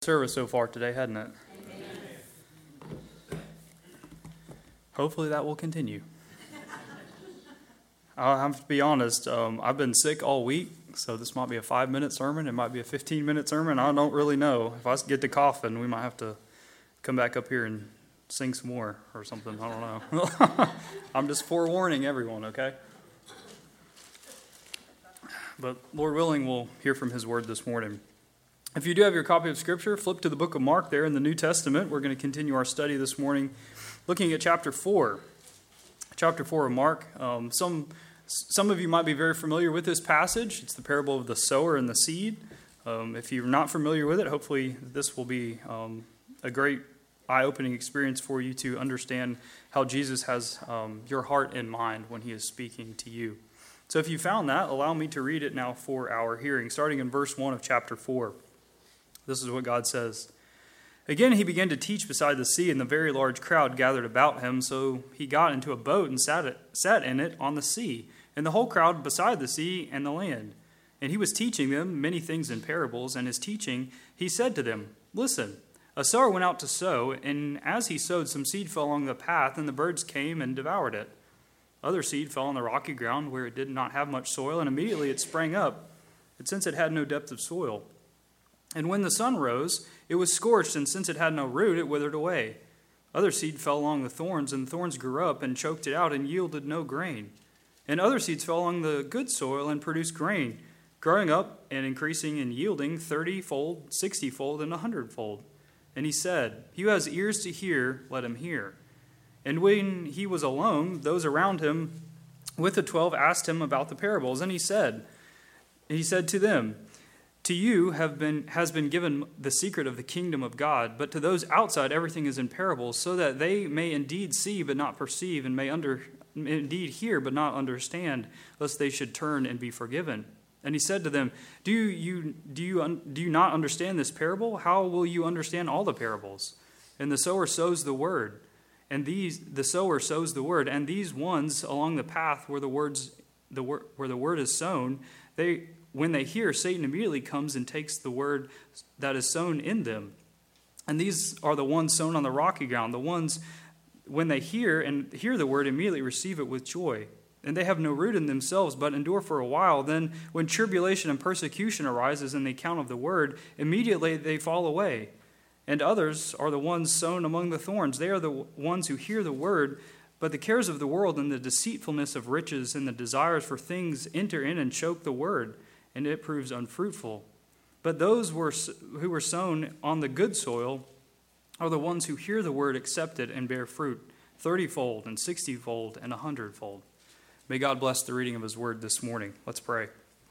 Service so far today, hadn't it? Hopefully that will continue. I'll have to be honest, I've been sick all week, so this might be a 5-minute sermon, it might be a 15-minute sermon, I don't really know. If I get to coughing, we might have to come back up here and sing some more or something, I don't know. I'm just forewarning everyone, okay? But Lord willing, we'll hear from His Word this morning. If you do have your copy of Scripture, flip to the book of Mark there in the New Testament. We're going to continue our study this morning looking at chapter 4. Chapter 4 of Mark. Some of you might be very familiar with this passage. It's the parable of the sower and the seed. If you're not familiar with it, hopefully this will be a great eye-opening experience for you to understand how Jesus has your heart in mind when He is speaking to you. So if you found that, allow me to read it now for our hearing, starting in verse 1 of chapter 4. This is what God says. Again, He began to teach beside the sea, and the very large crowd gathered about Him. So He got into a boat and sat in it on the sea, and the whole crowd beside the sea and the land. And He was teaching them many things in parables, and His teaching, He said to them, Listen, a sower went out to sow, and as he sowed, some seed fell along the path, and the birds came and devoured it. Other seed fell on the rocky ground where it did not have much soil, and immediately it sprang up, but since it had no depth of soil. And when the sun rose, it was scorched, and since it had no root, it withered away. Other seed fell along the thorns, and the thorns grew up and choked it out and yielded no grain. And other seeds fell along the good soil and produced grain, growing up and increasing and yielding 30-fold, 60-fold, and 100-fold. And He said, He who has ears to hear, let him hear. And when He was alone, those around Him with the 12 asked Him about the parables. And He said to them, To you has been given the secret of the kingdom of God, but to those outside everything is in parables, so that they may indeed see but not perceive, and may indeed hear but not understand, lest they should turn and be forgiven. And He said to them, Do you not understand this parable? How will you understand all the parables? And the sower sows the word. And the sower sows the word, and these ones along the path where the word is sown, when they hear, Satan immediately comes and takes the word that is sown in them. And these are the ones sown on the rocky ground, the ones when they hear the word, immediately receive it with joy. And they have no root in themselves, but endure for a while. Then when tribulation and persecution arises in the account of the word, immediately they fall away. And others are the ones sown among the thorns. They are the ones who hear the word, but the cares of the world and the deceitfulness of riches and the desires for things enter in and choke the word, and it proves unfruitful. But those who were sown on the good soil are the ones who hear the word, accept it, and bear fruit, 30-fold and 60-fold and 100-fold. May God bless the reading of His word this morning. Let's pray.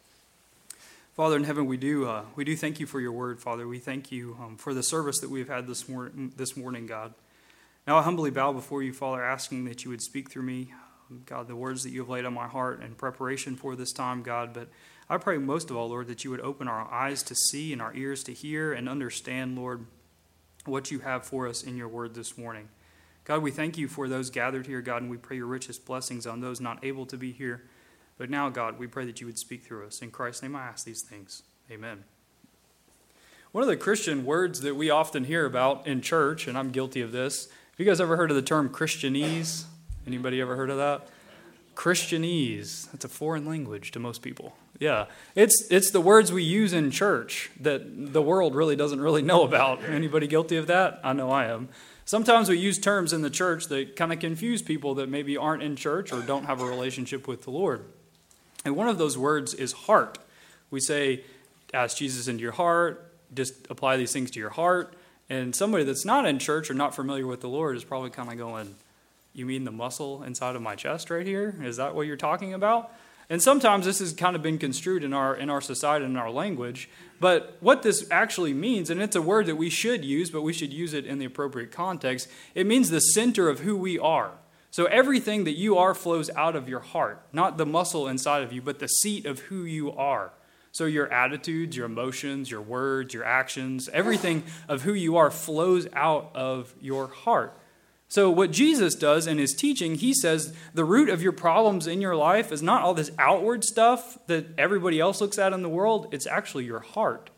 Father in heaven, we do thank You for Your word, Father. We thank You for the service that we've had this morning, God. Now I humbly bow before You, Father, asking that You would speak through me, God, the words that You have laid on my heart in preparation for this time, God. But I pray most of all, Lord, that You would open our eyes to see and our ears to hear and understand, Lord, what You have for us in Your word this morning. God, we thank You for those gathered here, God, and we pray Your richest blessings on those not able to be here. But now, God, we pray that You would speak through us. In Christ's name I ask these things. Amen. One of the Christian words that we often hear about in church, and I'm guilty of this, have you guys ever heard of the term Christianese? Anybody ever heard of that? Christianese. That's a foreign language to most people. Yeah. It's the words we use in church that the world really doesn't really know about. Anybody guilty of that? I know I am. Sometimes we use terms in the church that kind of confuse people that maybe aren't in church or don't have a relationship with the Lord. And one of those words is heart. We say, ask Jesus into your heart, just apply these things to your heart. And somebody that's not in church or not familiar with the Lord is probably kind of going, you mean the muscle inside of my chest right here? Is that what you're talking about? And sometimes this has kind of been construed in our society and in our language. But what this actually means, and it's a word that we should use, but we should use it in the appropriate context, it means the center of who we are. So everything that you are flows out of your heart, not the muscle inside of you, but the seat of who you are. So your attitudes, your emotions, your words, your actions, everything of who you are flows out of your heart. So what Jesus does in His teaching, He says the root of your problems in your life is not all this outward stuff that everybody else looks at in the world. It's actually your heart.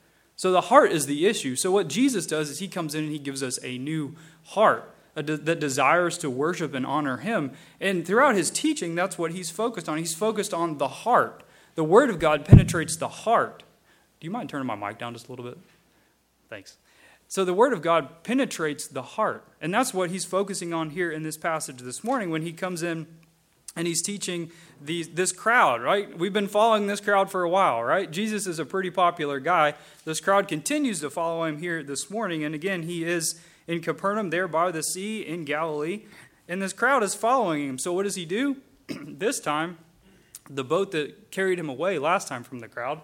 So the heart is the issue. So what Jesus does is he comes in and he gives us a new heart that desires to worship and honor him. And throughout his teaching, that's what he's focused on. He's focused on the heart. The word of God penetrates the heart. Do you mind turning my mic down just a little bit? Thanks. So the word of God penetrates the heart. And that's what he's focusing on here in this passage this morning when he comes in and he's teaching this crowd, right? We've been following this crowd for a while, right? Jesus is a pretty popular guy. This crowd continues to follow him here this morning. And again, he is in Capernaum, there by the sea in Galilee. And this crowd is following him. So what does he do? This time, the boat that carried him away last time from the crowd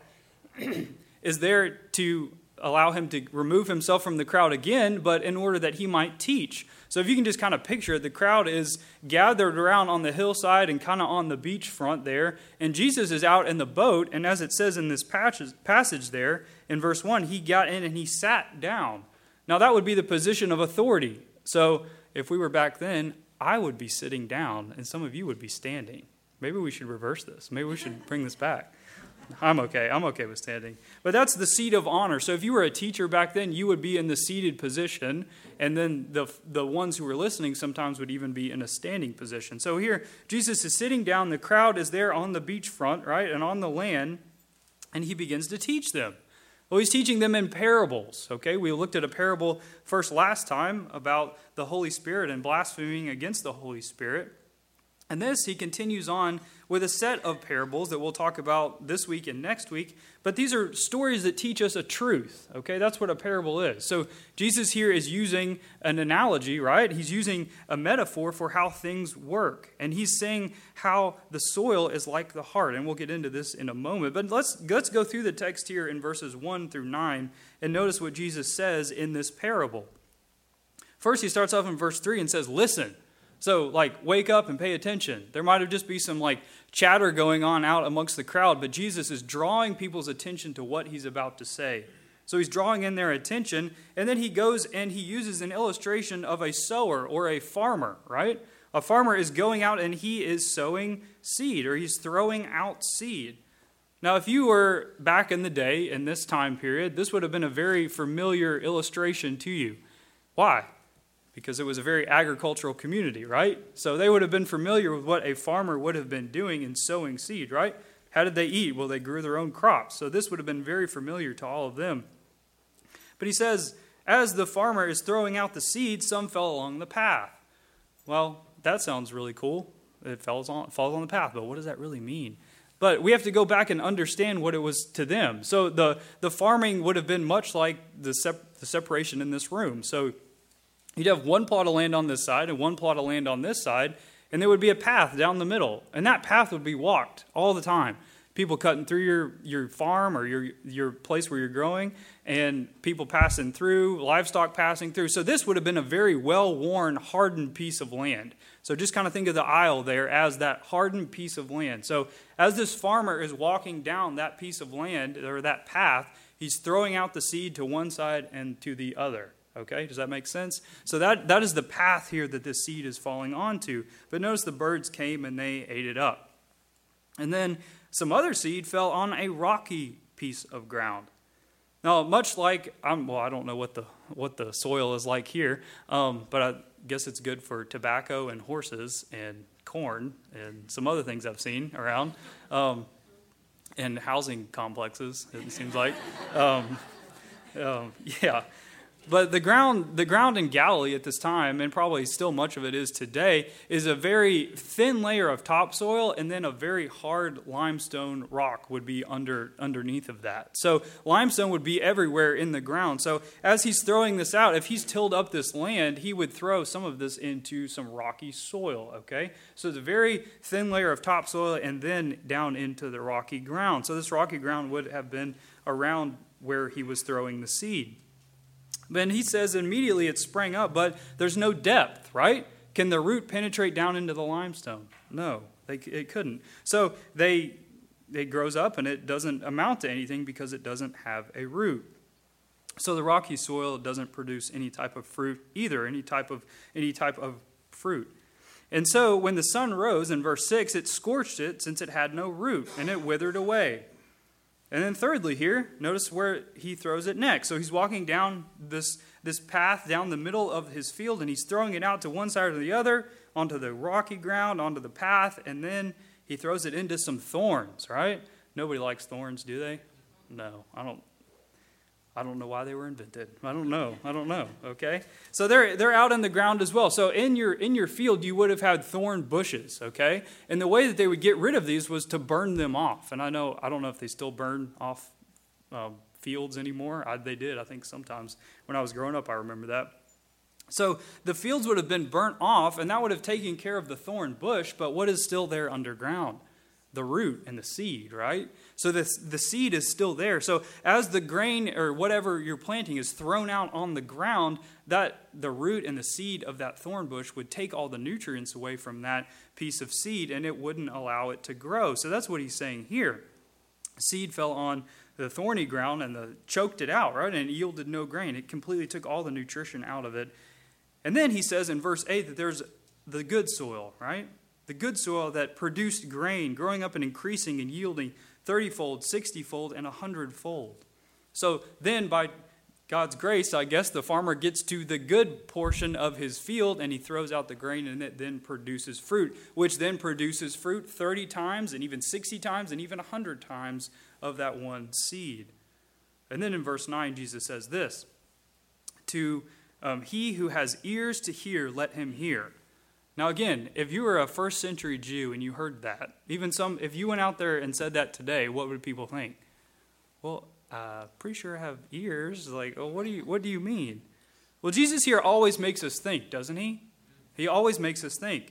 is there to allow him to remove himself from the crowd again, but in order that he might teach. So if you can just kind of picture it, the crowd is gathered around on the hillside and kind of on the beach front there, and Jesus is out in the boat, and as it says in this passage there, in verse 1, he got in and he sat down. Now that would be the position of authority. So if we were back then, I would be sitting down, and some of you would be standing. Maybe we should reverse this. Maybe we should bring this back. I'm okay. I'm okay with standing. But that's the seat of honor. So if you were a teacher back then, you would be in the seated position, and then the ones who were listening sometimes would even be in a standing position. So here, Jesus is sitting down. The crowd is there on the beachfront, right, and on the land, and he begins to teach them. Well, he's teaching them in parables, okay? We looked at a parable first last time about the Holy Spirit and blaspheming against the Holy Spirit. And this, he continues on with a set of parables that we'll talk about this week and next week. But these are stories that teach us a truth, okay? That's what a parable is. So Jesus here is using an analogy, right? He's using a metaphor for how things work. And he's saying how the soil is like the heart. And we'll get into this in a moment. But let's go through the text here in verses 1 through 9 and notice what Jesus says in this parable. First, he starts off in verse 3 and says, listen. So, wake up and pay attention. There might have just be some, chatter going on out amongst the crowd, but Jesus is drawing people's attention to what he's about to say. So he's drawing in their attention, and then he goes and he uses an illustration of a sower or a farmer, right? A farmer is going out and he is sowing seed, or he's throwing out seed. Now, if you were back in the day, in this time period, this would have been a very familiar illustration to you. Why? Because it was a very agricultural community, right? So they would have been familiar with what a farmer would have been doing in sowing seed, right? How did they eat? Well, they grew their own crops. So this would have been very familiar to all of them. But he says, as the farmer is throwing out the seed, some fell along the path. Well, that sounds really cool. It falls on the path, but what does that really mean? But we have to go back and understand what it was to them. So the farming would have been much like the separation in this room. So you'd have one plot of land on this side and one plot of land on this side, and there would be a path down the middle. And that path would be walked all the time. People cutting through your farm or your place where you're growing, and people passing through, livestock passing through. So this would have been a very well-worn, hardened piece of land. So just kind of think of the aisle there as that hardened piece of land. So as this farmer is walking down that piece of land, or that path, he's throwing out the seed to one side and to the other. Okay, does that make sense? So that is the path here that this seed is falling onto. But notice the birds came and they ate it up. And then some other seed fell on a rocky piece of ground. Now, much like, I don't know what the soil is like here, but I guess it's good for tobacco and horses and corn and some other things I've seen around, and housing complexes, it seems like. Yeah. But the ground in Galilee at this time, and probably still much of it is today, is a very thin layer of topsoil, and then a very hard limestone rock would be underneath of that. So limestone would be everywhere in the ground. So as he's throwing this out, if he's tilled up this land, he would throw some of this into some rocky soil, okay? So it's a very thin layer of topsoil and then down into the rocky ground. So this rocky ground would have been around where he was throwing the seed. Then he says immediately it sprang up, but there's no depth, right? Can the root penetrate down into the limestone? No, it couldn't. So it grows up and it doesn't amount to anything because it doesn't have a root. So the rocky soil doesn't produce any type of fruit either, any type of fruit. And so when the sun rose in verse 6, it scorched it since it had no root, and it withered away. And then thirdly here, notice where he throws it next. So he's walking down this path down the middle of his field, and he's throwing it out to one side or the other, onto the rocky ground, onto the path, and then he throws it into some thorns, right? Nobody likes thorns, do they? No, I don't know why they were invented. I don't know, okay? So they're out in the ground as well. So in your field, you would have had thorn bushes, okay? And the way that they would get rid of these was to burn them off. And I don't know if they still burn off fields anymore. They did, I think, sometimes. When I was growing up, I remember that. So the fields would have been burnt off, and that would have taken care of the thorn bush, but what is still there underground? The root and the seed, right? So the seed is still there. So as the grain or whatever you're planting is thrown out on the ground, that the root and the seed of that thorn bush would take all the nutrients away from that piece of seed, and it wouldn't allow it to grow. So that's what he's saying here. Seed fell on the thorny ground and choked it out, right? And it yielded no grain. It completely took all the nutrition out of it. And then he says in verse 8 that there's the good soil, right? The good soil that produced grain, growing up and increasing and yielding 30-fold, 60-fold, and 100-fold. So then by God's grace, I guess, the farmer gets to the good portion of his field and he throws out the grain, and it then produces fruit, which then produces fruit 30 times and even 60 times and even 100 times of that one seed. And then in verse 9, Jesus says this, to he who has ears to hear, let him hear. Now again, if you were a first century Jew and you heard that, if you went out there and said that today, what would people think? Well, pretty sure I have ears. Like, oh, what do you mean? Well, Jesus here always makes us think, doesn't he? He always makes us think.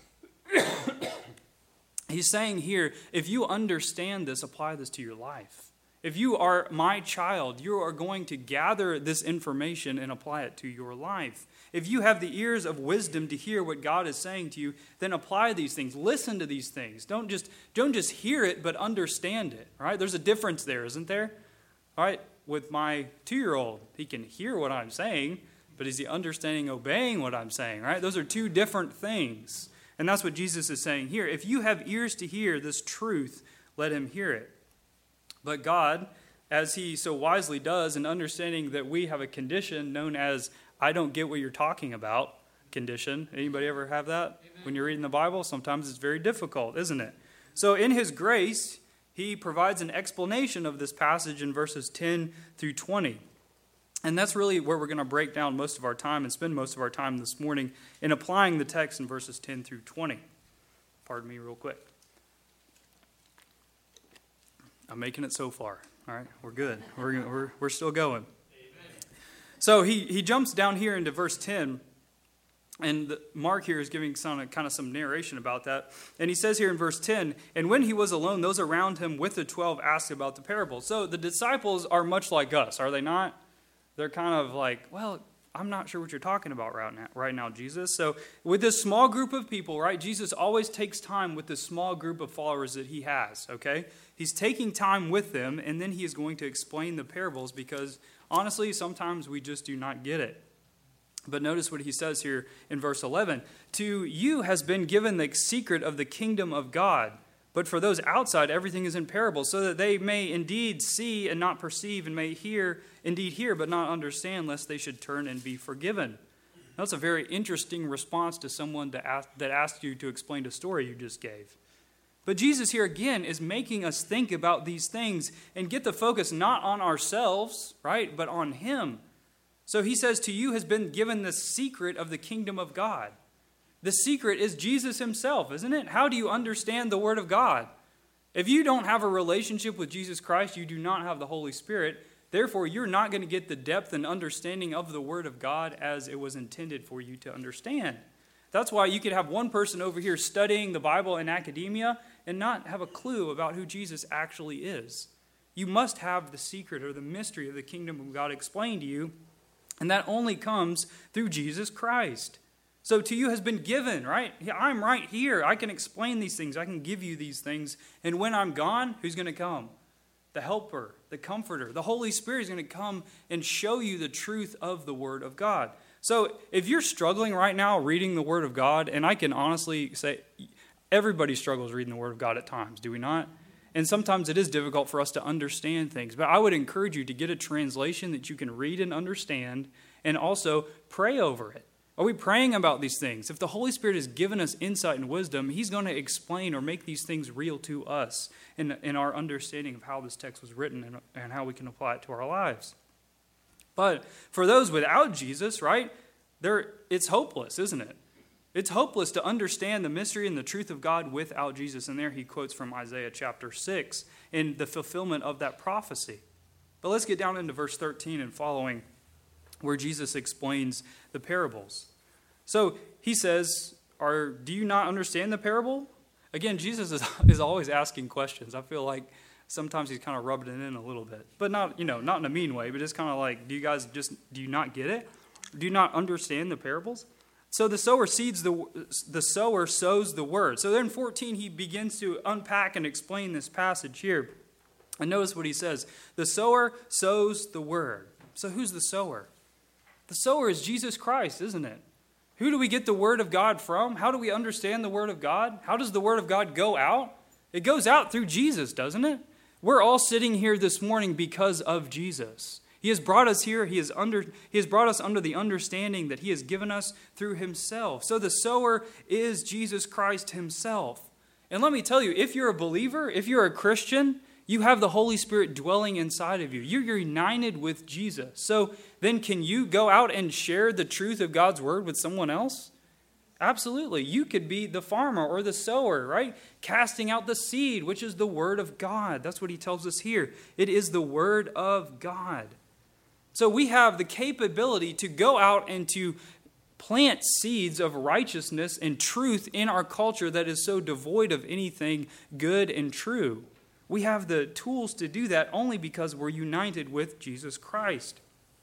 He's saying here, if you understand this, apply this to your life. If you are my child, you are going to gather this information and apply it to your life. If you have the ears of wisdom to hear what God is saying to you, then apply these things. Listen to these things. Don't just hear it, but understand it. All right? There's a difference there, isn't there? All right? With my 2-year-old, he can hear what I'm saying, but is he understanding, obeying what I'm saying? Right? Those are two different things. And that's what Jesus is saying here. If you have ears to hear this truth, let him hear it. But God, as he so wisely does, in understanding that we have a condition known as I don't get what you're talking about condition. Anybody ever have that? Amen. When you're reading the Bible? Sometimes it's very difficult, isn't it? So in his grace, he provides an explanation of this passage in verses 10 through 20. And that's really where we're going to break down most of our time and spend most of our time this morning in applying the text in verses 10 through 20. Pardon me real quick. I'm making it so far. All right, we're good. We're still going. Amen. So he jumps down here into verse 10, and Mark here is giving some narration about that. And he says here in verse 10, and when he was alone, those around him with the 12 asked about the parable. So the disciples are much like us, are they not? They're kind of like, well, I'm not sure what you're talking about right now, Jesus. So with this small group of people, right, Jesus always takes time with this small group of followers that he has, okay? He's taking time with them, and then he is going to explain the parables because, honestly, sometimes we just do not get it. But notice what he says here in verse 11. To you has been given the secret of the kingdom of God. But for those outside, everything is in parables, so that they may indeed see and not perceive, and may indeed hear, but not understand, lest they should turn and be forgiven. That's a very interesting response to someone that asked you to explain a story you just gave. But Jesus here again is making us think about these things and get the focus not on ourselves, right, but on him. So he says, to you has been given the secret of the kingdom of God. The secret is Jesus himself, isn't it? How do you understand the Word of God? If you don't have a relationship with Jesus Christ, you do not have the Holy Spirit. Therefore, you're not going to get the depth and understanding of the Word of God as it was intended for you to understand. That's why you could have one person over here studying the Bible in academia and not have a clue about who Jesus actually is. You must have the secret or the mystery of the kingdom of God explained to you, and that only comes through Jesus Christ. So to you has been given, right? I'm right here. I can explain these things. I can give you these things. And when I'm gone, who's going to come? The Helper, the Comforter. The Holy Spirit is going to come and show you the truth of the Word of God. So if you're struggling right now reading the Word of God, and I can honestly say everybody struggles reading the Word of God at times, do we not? And sometimes it is difficult for us to understand things. But I would encourage you to get a translation that you can read and understand, and also pray over it. Are we praying about these things? If the Holy Spirit has given us insight and wisdom, He's going to explain or make these things real to us in our understanding of how this text was written and how we can apply it to our lives. But for those without Jesus, right, it's hopeless, isn't it? It's hopeless to understand the mystery and the truth of God without Jesus. And there he quotes from Isaiah chapter 6 in the fulfillment of that prophecy. But let's get down into verse 13 and following, where Jesus explains the parables. So he says, do you not understand the parable? Again, Jesus is always asking questions. I feel like sometimes he's kind of rubbing it in a little bit. But not in a mean way, but it's kind of like, do you not get it? Do you not understand the parables? So the sower sows the word. So then in 14, he begins to unpack and explain this passage here. And notice what he says. The sower sows the word. So who's the sower? The sower is Jesus Christ, isn't it? Who do we get the word of God from? How do we understand the word of God? How does the word of God go out? It goes out through Jesus, doesn't it? We're all sitting here this morning because of Jesus. He has brought us here. He has brought us under the understanding that He has given us through Himself. So the sower is Jesus Christ Himself. And let me tell you, if you're a believer, if you're a Christian, you have the Holy Spirit dwelling inside of you. You're united with Jesus. So then can you go out and share the truth of God's word with someone else? Absolutely. You could be the farmer or the sower, right? Casting out the seed, which is the word of God. That's what he tells us here. It is the word of God. So we have the capability to go out and to plant seeds of righteousness and truth in our culture that is so devoid of anything good and true. We have the tools to do that only because we're united with Jesus Christ.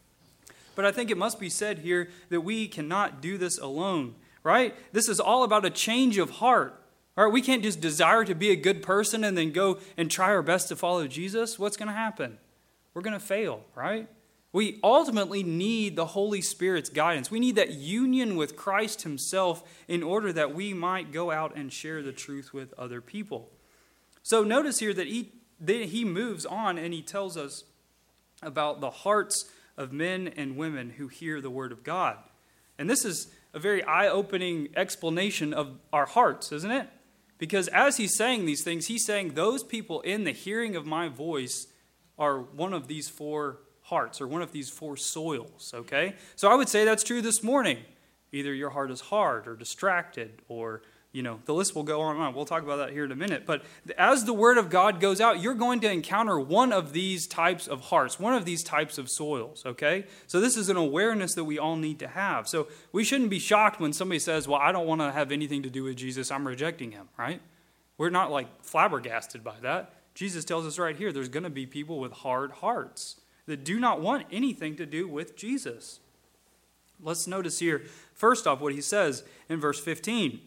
But I think it must be said here that we cannot do this alone, right? This is all about a change of heart. All right, we can't just desire to be a good person and then go and try our best to follow Jesus. What's going to happen? We're going to fail, right? We ultimately need the Holy Spirit's guidance. We need that union with Christ Himself in order that we might go out and share the truth with other people. So notice here that he moves on and he tells us about the hearts of men and women who hear the word of God. And this is a very eye-opening explanation of our hearts, isn't it? Because as he's saying these things, he's saying those people in the hearing of my voice are one of these four hearts, or one of these four soils, okay? So I would say that's true this morning. Either your heart is hard or distracted, or, the list will go on and on. We'll talk about that here in a minute. But as the word of God goes out, you're going to encounter one of these types of hearts, one of these types of soils, okay? So this is an awareness that we all need to have. So we shouldn't be shocked when somebody says, well, I don't want to have anything to do with Jesus. I'm rejecting Him, right? We're not flabbergasted by that. Jesus tells us right here, there's going to be people with hard hearts that do not want anything to do with Jesus. Let's notice here, first off, what he says in verse 15.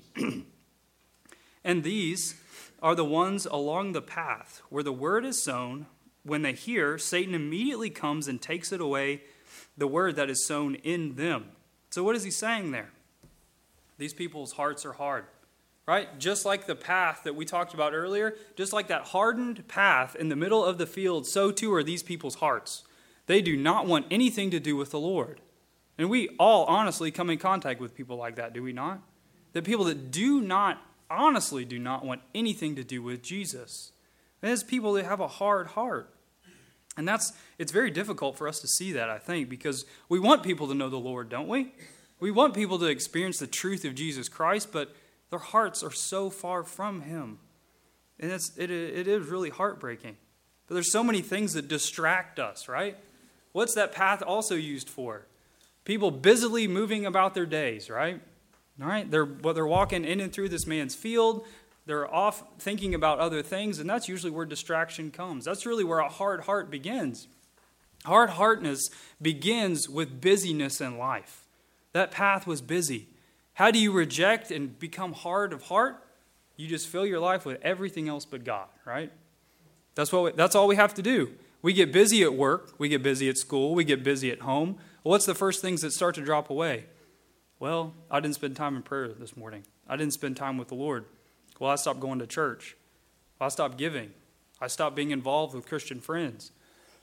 And these are the ones along the path where the word is sown. When they hear, Satan immediately comes and takes it away, the word that is sown in them. So what is he saying there? These people's hearts are hard, right? Just like the path that we talked about earlier, just like that hardened path in the middle of the field, so too are these people's hearts. They do not want anything to do with the Lord. And we all honestly come in contact with people like that, do we not? The people that honestly do not want anything to do with Jesus. And it's people that have a hard heart. And it's very difficult for us to see that, I think, because we want people to know the Lord, don't we? We want people to experience the truth of Jesus Christ, but their hearts are so far from Him. And it is really heartbreaking. But there's so many things that distract us, right? What's that path also used for? People busily moving about their days, right? All right, they're walking in and through this man's field. They're off thinking about other things, and that's usually where distraction comes. That's really where a hard heart begins. Hard-heartedness begins with busyness in life. That path was busy. How do you reject and become hard of heart? You just fill your life with everything else but God, right? That's all we have to do. We get busy at work. We get busy at school. We get busy at home. Well, what's the first things that start to drop away? Well, I didn't spend time in prayer this morning. I didn't spend time with the Lord. Well, I stopped going to church. Well, I stopped giving. I stopped being involved with Christian friends.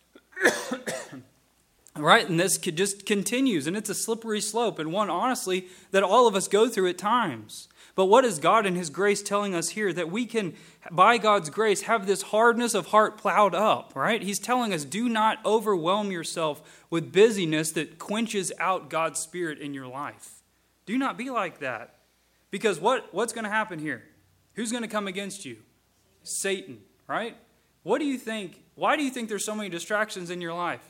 Right? And this just continues, and it's a slippery slope, and one, honestly, that all of us go through at times. But what is God in His grace telling us here? That we can, by God's grace, have this hardness of heart plowed up, right? He's telling us, do not overwhelm yourself with busyness that quenches out God's Spirit in your life. Do not be like that. Because what's going to happen here? Who's going to come against you? Satan, right? What do you think? Why do you think there's so many distractions in your life?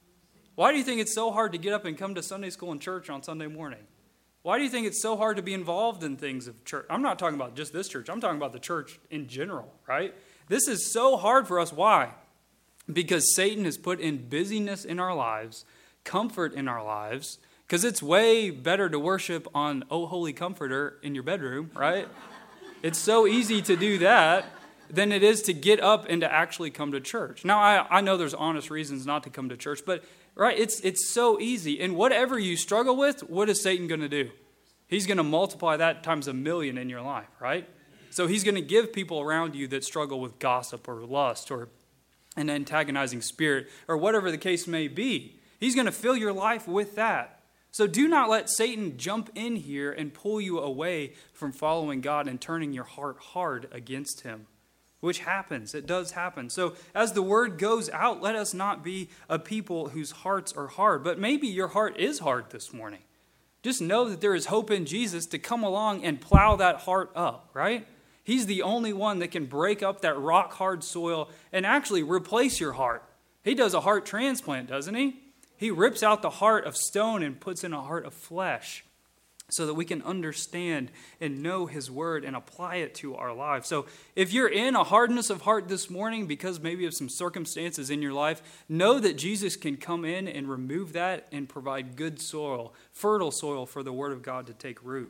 Why do you think it's so hard to get up and come to Sunday school and church on Sunday morning? Why do you think it's so hard to be involved in things of church? I'm not talking about just this church. I'm talking about the church in general, right? This is so hard for us. Why? Because Satan has put in busyness in our lives, comfort in our lives, because it's way better to worship on Oh Holy Comforter in your bedroom, right? It's so easy to do that than it is to get up and to actually come to church. Now, I know there's honest reasons not to come to church, but right, it's so easy. And whatever you struggle with, what is Satan going to do? He's going to multiply that times 1,000,000 in your life, right? So he's going to give people around you that struggle with gossip or lust or an antagonizing spirit or whatever the case may be. He's going to fill your life with that. So do not let Satan jump in here and pull you away from following God and turning your heart hard against Him. Which happens. It does happen. So as the word goes out, let us not be a people whose hearts are hard. But maybe your heart is hard this morning. Just know that there is hope in Jesus to come along and plow that heart up, right? He's the only one that can break up that rock-hard soil and actually replace your heart. He does a heart transplant, doesn't He? He rips out the heart of stone and puts in a heart of flesh, so that we can understand and know His word and apply it to our lives. So if you're in a hardness of heart this morning because maybe of some circumstances in your life, know that Jesus can come in and remove that and provide good soil, fertile soil for the word of God to take root.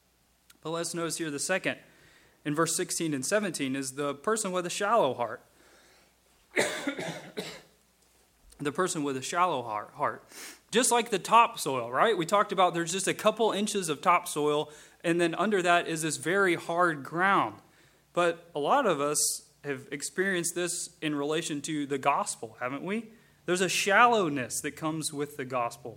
But let's notice here the second, in verse 16 and 17, is the person with a shallow heart. The person with a shallow heart. Just like the topsoil, right? We talked about there's just a couple inches of topsoil, and then under that is this very hard ground. But a lot of us have experienced this in relation to the gospel, haven't we? There's a shallowness that comes with the gospel.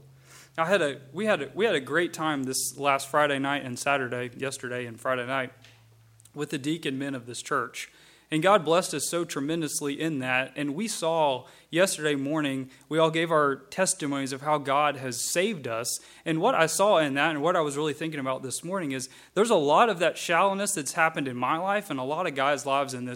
We had a great time this last Friday night and yesterday and Friday night, with the deacon men of this church. And God blessed us so tremendously in that. And we saw yesterday morning, we all gave our testimonies of how God has saved us. And what I saw in that and what I was really thinking about this morning is there's a lot of that shallowness that's happened in my life and a lot of guys' lives in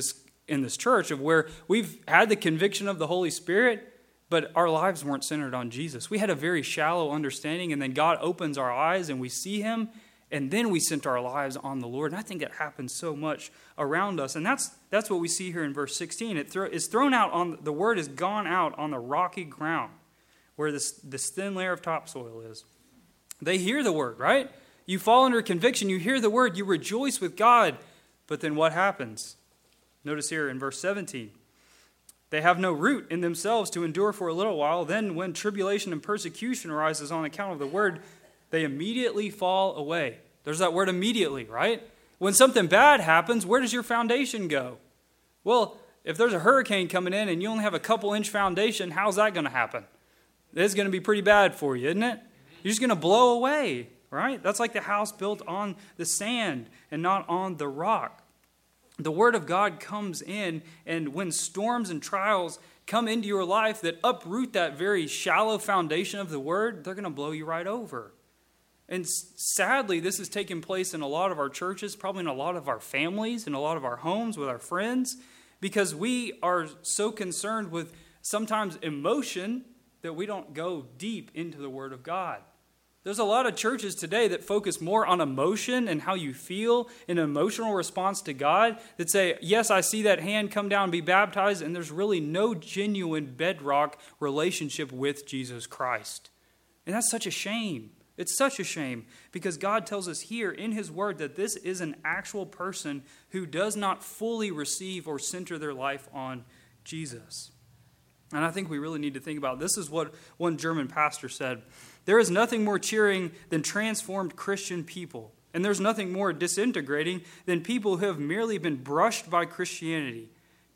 this church, of where we've had the conviction of the Holy Spirit, but our lives weren't centered on Jesus. We had a very shallow understanding, and then God opens our eyes and we see Him. And then we center our lives on the Lord. And I think that happens so much around us. And that's what we see here in verse 16. It's thrown out on, the word has gone out on the rocky ground where this thin layer of topsoil is. They hear the word, right? You fall under conviction. You hear the word. You rejoice with God. But then what happens? Notice here in verse 17. They have no root in themselves to endure for a little while. Then when tribulation and persecution arises on account of the word, they immediately fall away. There's that word immediately, right? When something bad happens, where does your foundation go? Well, if there's a hurricane coming in and you only have a couple inch foundation, how's that going to happen? It's going to be pretty bad for you, isn't it? You're just going to blow away, right? That's like the house built on the sand and not on the rock. The word of God comes in, and when storms and trials come into your life that uproot that very shallow foundation of the word, they're going to blow you right over. And sadly, this has taken place in a lot of our churches, probably in a lot of our families, in a lot of our homes with our friends, because we are so concerned with sometimes emotion that we don't go deep into the Word of God. There's a lot of churches today that focus more on emotion and how you feel, an emotional response to God, that say, yes, I see that hand come down and be baptized, and there's really no genuine bedrock relationship with Jesus Christ. And that's such a shame. It's such a shame, because God tells us here in His Word that this is an actual person who does not fully receive or center their life on Jesus. And I think we really need to think about this. Is what one German pastor said. There is nothing more cheering than transformed Christian people. And there's nothing more disintegrating than people who have merely been brushed by Christianity.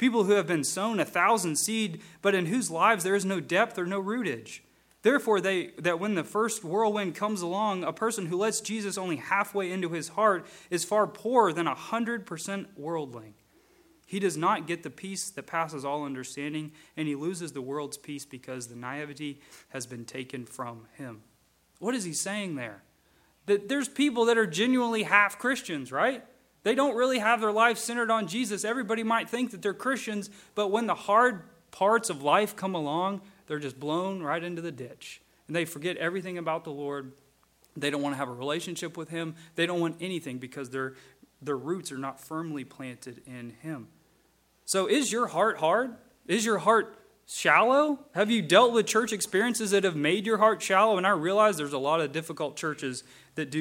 People who have been sown 1,000 seed, but in whose lives there is no depth or no rootage. Therefore, that when the first whirlwind comes along, a person who lets Jesus only halfway into his heart is far poorer than 100% worldling. He does not get the peace that passes all understanding, and he loses the world's peace because the naivety has been taken from him. What is he saying there? That there's people that are genuinely half Christians, right? They don't really have their life centered on Jesus. Everybody might think that they're Christians, but when the hard parts of life come along, they're just blown right into the ditch. And they forget everything about the Lord. They don't want to have a relationship with him. They don't want anything because their roots are not firmly planted in him. So is your heart hard? Is your heart shallow? Have you dealt with church experiences that have made your heart shallow? And I realize there's a lot of difficult churches that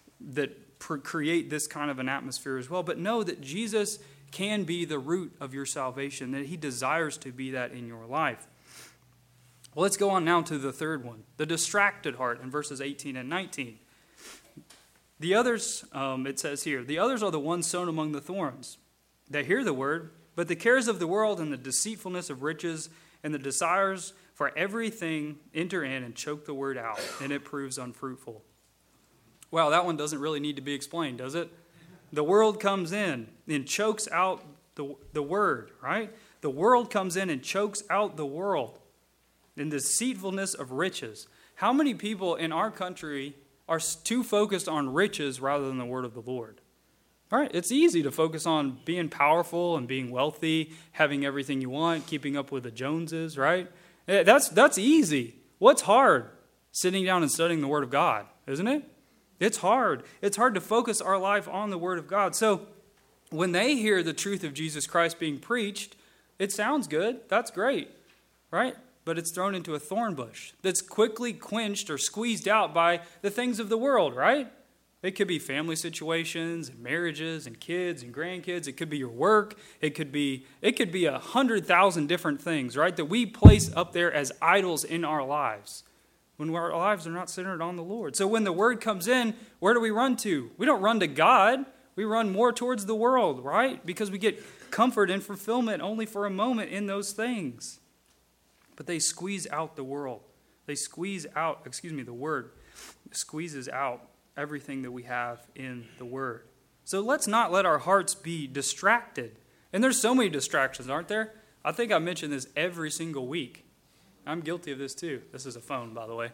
create this kind of an atmosphere as well. But know that Jesus can be the root of your salvation, that he desires to be that in your life. Well, let's go on now to the third one, the distracted heart in verses 18 and 19. The others, it says here, the others are the ones sown among the thorns. They hear the word, but the cares of the world and the deceitfulness of riches and the desires for everything enter in and choke the word out, and it proves unfruitful. Wow, that one doesn't really need to be explained, does it? The world comes in and chokes out the word, right? The world comes in and chokes out the world. And the deceitfulness of riches. How many people in our country are too focused on riches rather than the word of the Lord? All right, it's easy to focus on being powerful and being wealthy, having everything you want, keeping up with the Joneses, right? That's easy. What's hard? Sitting down and studying the Word of God, isn't it? It's hard. It's hard to focus our life on the Word of God. So when they hear the truth of Jesus Christ being preached, it sounds good. That's great, right? But it's thrown into a thorn bush that's quickly quenched or squeezed out by the things of the world, right? It could be family situations and marriages and kids and grandkids. It could be your work. It could be 100,000 different things, right, that we place up there as idols in our lives when our lives are not centered on the Lord. So when the word comes in, where do we run to? We don't run to God. We run more towards the world, right? Because we get comfort and fulfillment only for a moment in those things. But they squeeze out the world. They squeeze out, the word squeezes out everything that we have in the word. So let's not let our hearts be distracted. And there's so many distractions, aren't there? I think I mention this every single week. I'm guilty of this too. This is a phone, by the way.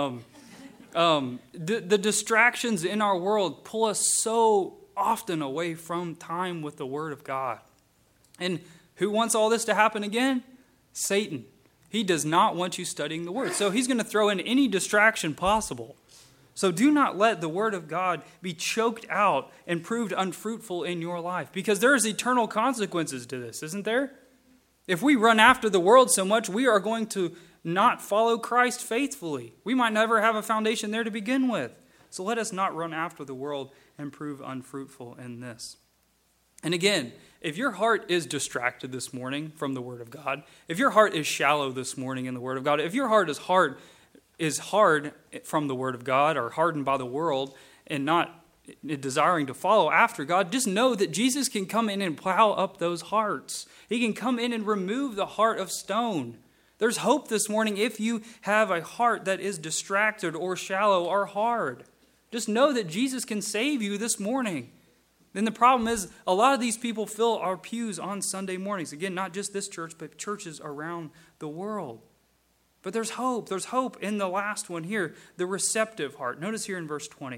The distractions in our world pull us so often away from time with the Word of God. And who wants all this to happen again? Satan. He does not want you studying the Word. So he's going to throw in any distraction possible. So do not let the Word of God be choked out and proved unfruitful in your life, because there is eternal consequences to this, isn't there? If we run after the world so much, we are going to not follow Christ faithfully. We might never have a foundation there to begin with. So let us not run after the world and prove unfruitful in this. And again, if your heart is distracted this morning from the Word of God, if your heart is shallow this morning in the Word of God, if your heart is hard from the Word of God or hardened by the world and not desiring to follow after God, just know that Jesus can come in and plow up those hearts. He can come in and remove the heart of stone. There's hope this morning if you have a heart that is distracted or shallow or hard. Just know that Jesus can save you this morning. Then the problem is a lot of these people fill our pews on Sunday mornings. Again, not just this church, but churches around the world. But there's hope. There's hope in the last one here, the receptive heart. Notice here in verse 20.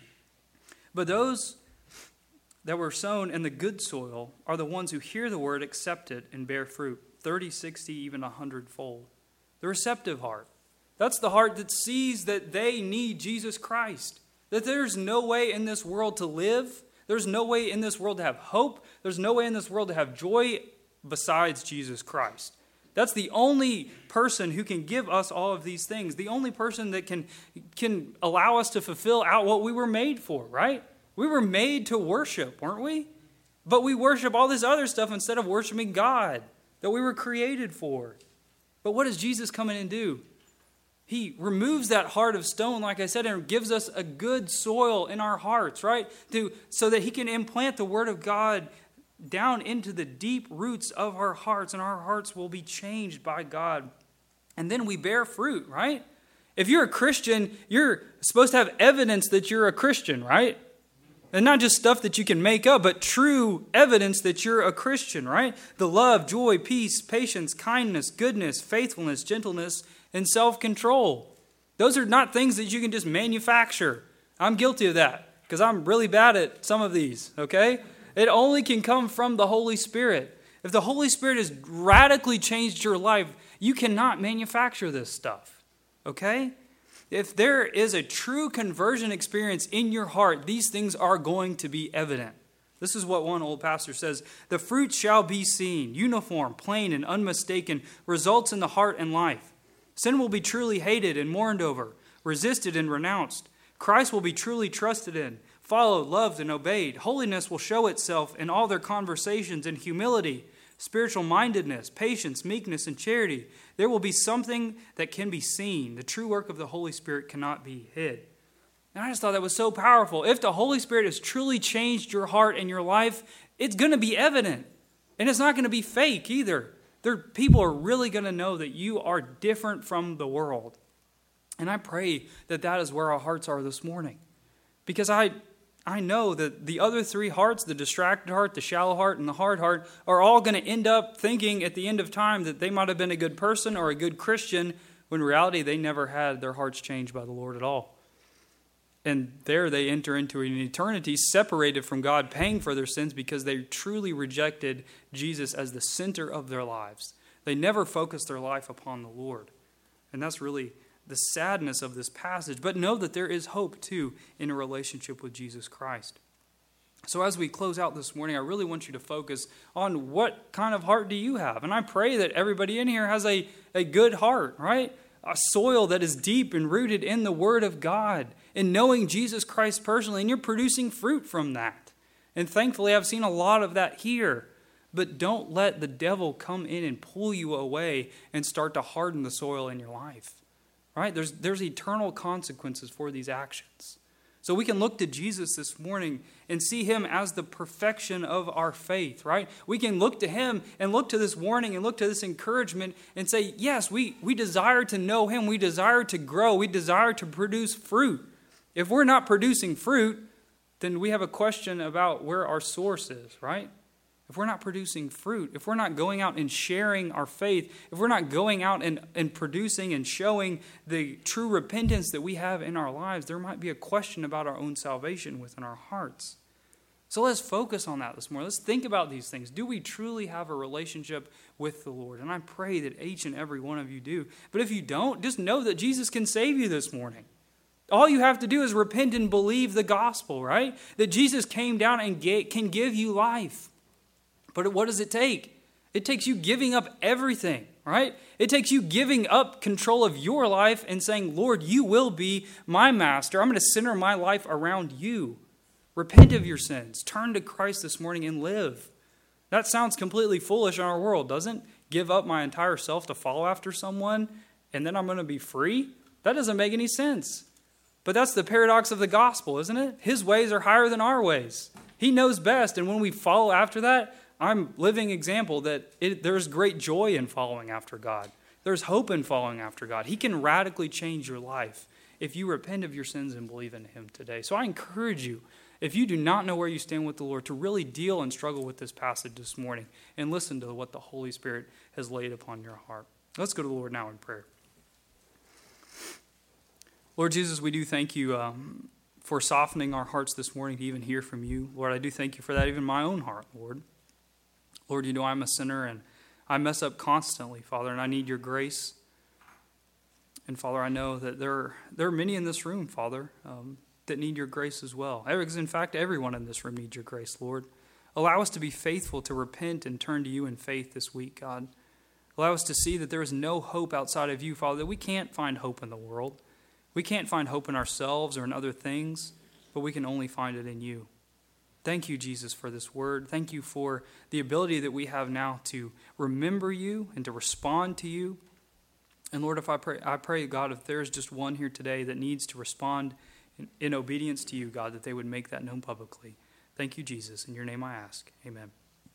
But those that were sown in the good soil are the ones who hear the word, accept it, and bear fruit, 30, 60, even 100-fold. The receptive heart. That's the heart that sees that they need Jesus Christ. That there's no way in this world to live. There's no way in this world to have hope. There's no way in this world to have joy besides Jesus Christ. That's the only person who can give us all of these things. The only person that can allow us to fulfill out what we were made for, right? We were made to worship, weren't we? But we worship all this other stuff instead of worshiping God that we were created for. But what does Jesus come in and do? He removes that heart of stone, like I said, and gives us a good soil in our hearts, right? So that he can implant the Word of God down into the deep roots of our hearts, and our hearts will be changed by God. And then we bear fruit, right? If you're a Christian, you're supposed to have evidence that you're a Christian, right? And not just stuff that you can make up, but true evidence that you're a Christian, right? The love, joy, peace, patience, kindness, goodness, faithfulness, gentleness, and self-control. Those are not things that you can just manufacture. I'm guilty of that because I'm really bad at some of these, okay? It only can come from the Holy Spirit. If the Holy Spirit has radically changed your life, you cannot manufacture this stuff, okay? If there is a true conversion experience in your heart, these things are going to be evident. This is what one old pastor says: the fruit shall be seen, uniform, plain, and unmistaken, results in the heart and life. Sin will be truly hated and mourned over, resisted and renounced. Christ will be truly trusted in, followed, loved, and obeyed. Holiness will show itself in all their conversations in humility, spiritual mindedness, patience, meekness, and charity. There will be something that can be seen. The true work of the Holy Spirit cannot be hid. And I just thought that was so powerful. If the Holy Spirit has truly changed your heart and your life, it's going to be evident. And it's not going to be fake either. People are really going to know that you are different from the world. And I pray that that is where our hearts are this morning. Because I know that the other three hearts, the distracted heart, the shallow heart, and the hard heart, are all going to end up thinking at the end of time that they might have been a good person or a good Christian, when in reality they never had their hearts changed by the Lord at all. And there they enter into an eternity separated from God, paying for their sins because they truly rejected Jesus as the center of their lives. They never focused their life upon the Lord. And that's really the sadness of this passage. But know that there is hope, too, in a relationship with Jesus Christ. So as we close out this morning, I really want you to focus on what kind of heart do you have. And I pray that everybody in here has a good heart, right? A soil that is deep and rooted in the Word of God, in knowing Jesus Christ personally, and you're producing fruit from that. And thankfully, I've seen a lot of that here. But don't let the devil come in and pull you away and start to harden the soil in your life. Right? There's eternal consequences for these actions. So we can look to Jesus this morning and see him as the perfection of our faith, right? We can look to him and look to this warning and look to this encouragement and say, yes, we desire to know him. We desire to grow. We desire to produce fruit. If we're not producing fruit, then we have a question about where our source is, right? If we're not producing fruit, if we're not going out and sharing our faith, if we're not going out and producing and showing the true repentance that we have in our lives, there might be a question about our own salvation within our hearts. So let's focus on that this morning. Let's think about these things. Do we truly have a relationship with the Lord? And I pray that each and every one of you do. But if you don't, just know that Jesus can save you this morning. All you have to do is repent and believe the gospel, right? That Jesus came down and can give you life. But what does it take? It takes you giving up everything, right? It takes you giving up control of your life and saying, Lord, you will be my master. I'm going to center my life around you. Repent of your sins. Turn to Christ this morning and live. That sounds completely foolish in our world, doesn't it? Give up my entire self to follow after someone and then I'm going to be free? That doesn't make any sense. But that's the paradox of the gospel, isn't it? His ways are higher than our ways. He knows best. And when we follow after that, I'm living example that there's great joy in following after God. There's hope in following after God. He can radically change your life if you repent of your sins and believe in him today. So I encourage you, if you do not know where you stand with the Lord, to really deal and struggle with this passage this morning and listen to what the Holy Spirit has laid upon your heart. Let's go to the Lord now in prayer. Lord Jesus, we do thank you for softening our hearts this morning to even hear from you. Lord, I do thank you for that, even my own heart, Lord. Lord, you know I'm a sinner and I mess up constantly, Father, and I need your grace. And Father, I know that there are many in this room, Father, that need your grace as well. In fact, everyone in this room needs your grace, Lord. Allow us to be faithful to repent and turn to you in faith this week, God. Allow us to see that there is no hope outside of you, Father, that we can't find hope in the world. We can't find hope in ourselves or in other things, but we can only find it in you. Thank you, Jesus, for this word. Thank you for the ability that we have now to remember you and to respond to you. And Lord, I pray, God, if there's just one here today that needs to respond in obedience to you, God, that they would make that known publicly. Thank you, Jesus. In your name I ask. Amen.